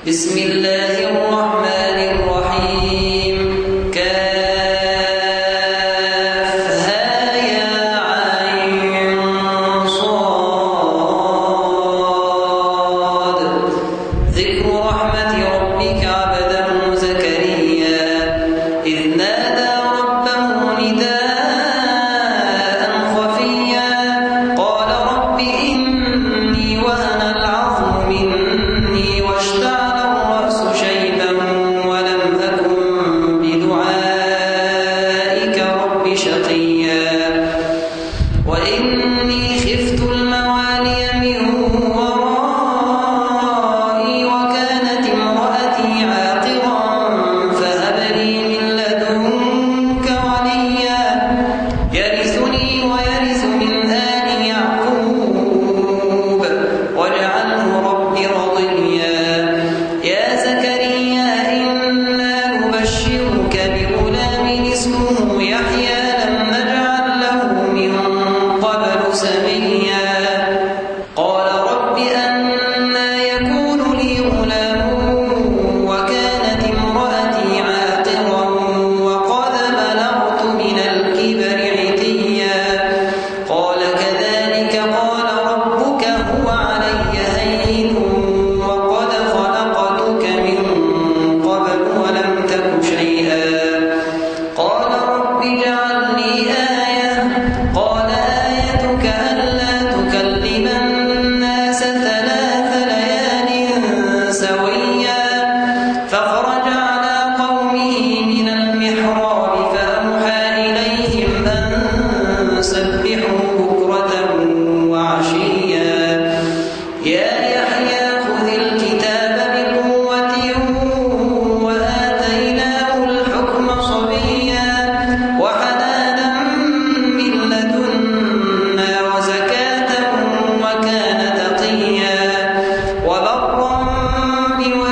بسم الله الرحمن الرحيم كافها يا عين صاد ذكر رحمة ربك عبده زكريا إذ نادى ربه نداء خفيا قال رب إني وهن العظم مني واشتعل الرأس شيبا ولم أكن بدعائك رب شقيا وإني خفت الموالي من ورائي وكانت امرأتي عاقرا فهب لي من لدنك وليا يرثني ويرث من آل يعقوب واجعله رب رضيا يا زكريا إنا نبشرك بغلام اسمه يحيى لم نجعل له من قبل سميا قال رب أنى يكون لي غلام وكانت امرأتي عاقرا وقد بلغت من الكبر عتيا قال كذلك قال ربك هو علي هين وقد خلقتك من قبل ولم تك شيئا قال رب اجعل لي آية قال آيتك ألا تكلم الناس 3 ليال سويا فخرج على قومه من المحراب فأوحى إليهم أن سبحوا بكرة وعشيا يا يحيى خذ الكتاب بقوة وآتيناه الحكم صبيا وحنانا من لدنا وزكاة وكان تقيا وبرا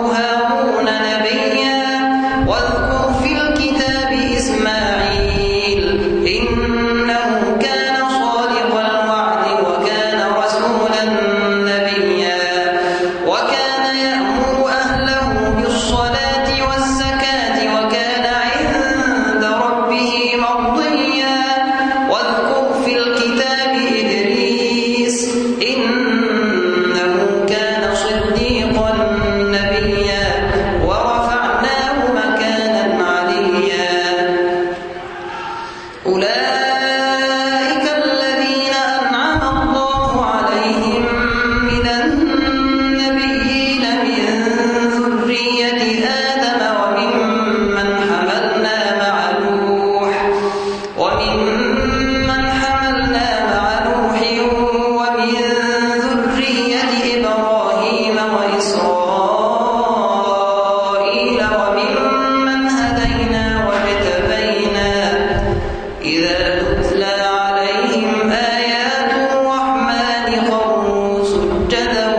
هارون نبيا واذكر في الكتاب إسماعيل إنه كان صادق الوعد وكان رسولا نبيا وكان يأمر أهله بالصلاة والزكاة وكان عند ربه مرضيا واذكر في الكتاب إدريس إنه كان صديقا نبيا ورفعناه مكانا عليا أولئك الذين أنعم الله عليهم من النبيين من ذرية آدم وممن حملنا مع نوح ومن ذرية إبراهيم وإسرائيل وممن هدينا واجتبينا إذا تتلى عليهم آيات الرحمن خروا سجدا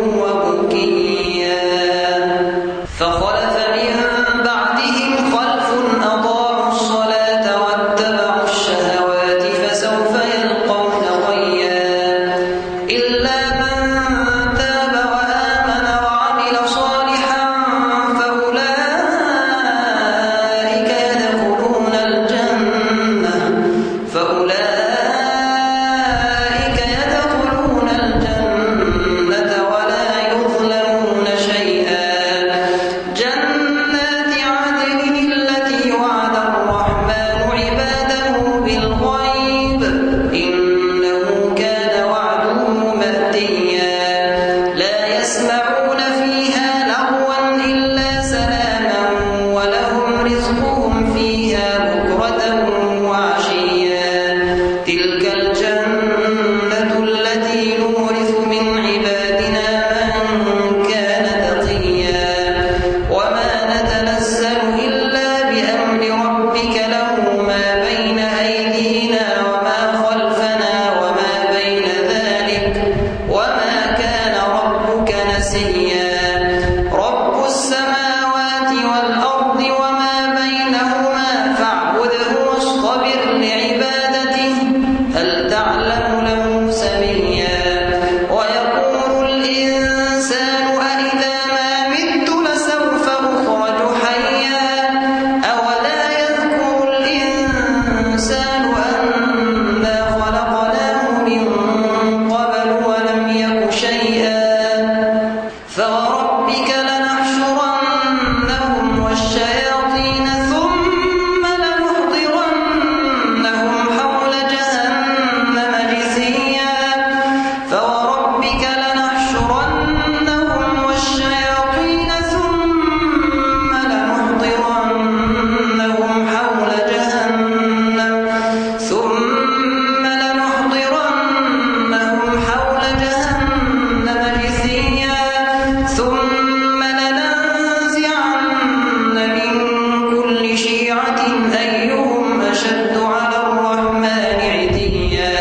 وبكيا فخلف من بعدهم خلف أضاعوا الصلاة واتبعوا الشهوات فسوف يلقون غيا إلا من تاب وآمن وعمل صالحا فأولئك يدخلون الجنة ولا يظلمون شيئا جنات عدن التي وعد الرحمن عباده بالغيب إنه كان وعده مأتيا لا يسمعون فيها لغوا إلا سلاما ولهم رزقهم فيها بكرة وعشيا تلك الجنة التي نورث من عبادنا من كان تقيا وما نتنزل إلا بأمر ربك له ما بين أيدينا وما خلفنا وما بين ذلك وما كان ربك نسيا رب السماوات والأرض وما بينهما فاعبده واصطبر لعبادته هل تعلم له سميا ويقول الإنسان أإذا ما مت لسوف أخرج حيا أولا يذكر الإنسان أنا خلقناه من قبل ولم يك شيئا فوربك لنحشرنهم والشياطين ثم لنحضرنهم حول جهنم جثيا فوربك لنحشرنهم والشياطين ثم لنحضرنهم حول جهنم جثيا ثم لننزعن من كل شيعة أيهم أشد على الرحمن عتيا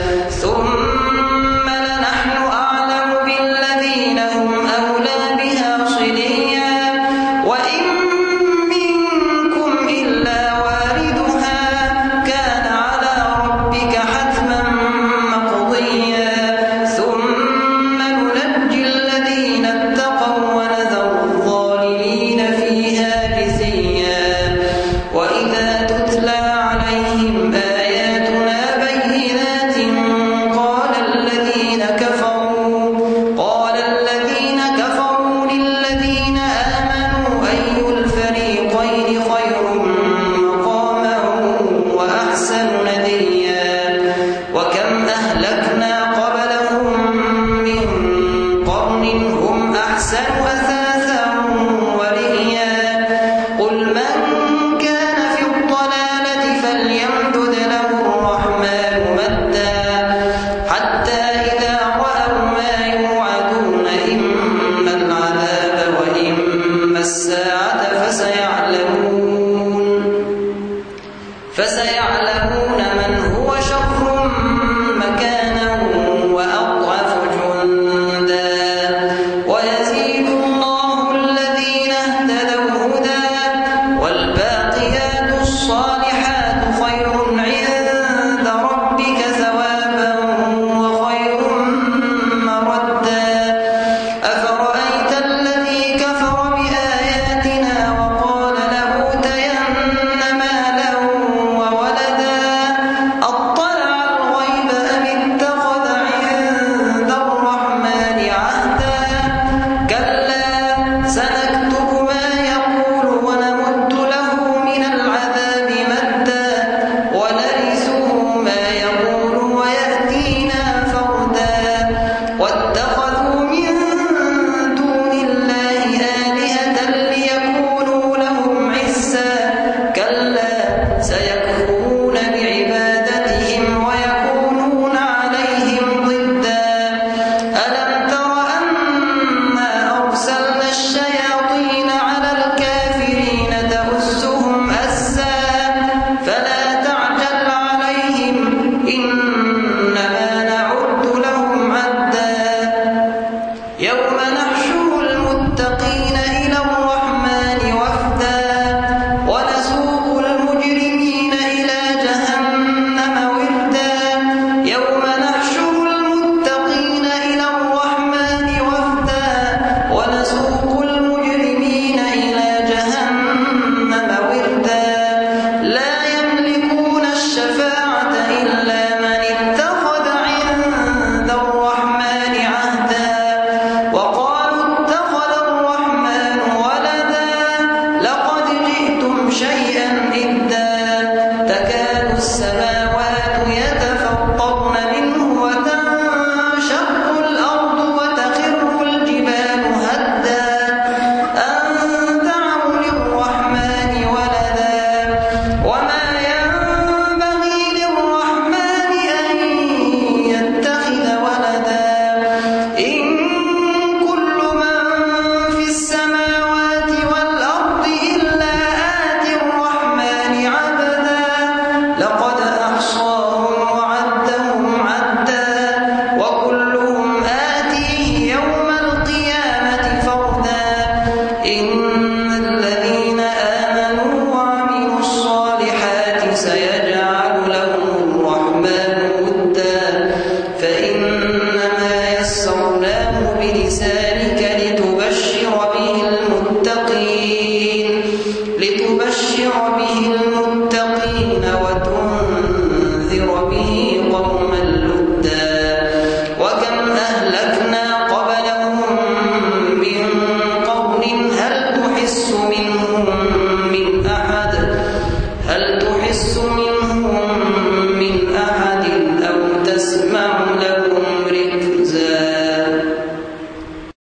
ثم لنحن أعلم بالذين هم أولى بها صليا وإن منكم إلا واردها كان على ربك حتما مقضيا ثم ننجي الذين اتقوا ونذر الظالمين فيها جثيا وإذا تتلى عليهم آياتنا بينات قال الذين كفروا للذين آمنوا أي الفريقين خير مقاما وأحسن نديا وكم أهلكنا قبلهم من قرن هم أحسن أثاثا ورئيا قل من كان في الضلالة فليمدد له الرحمن مدا حتى إذا رأوا ما يوعدون إما العذاب وإما الساعة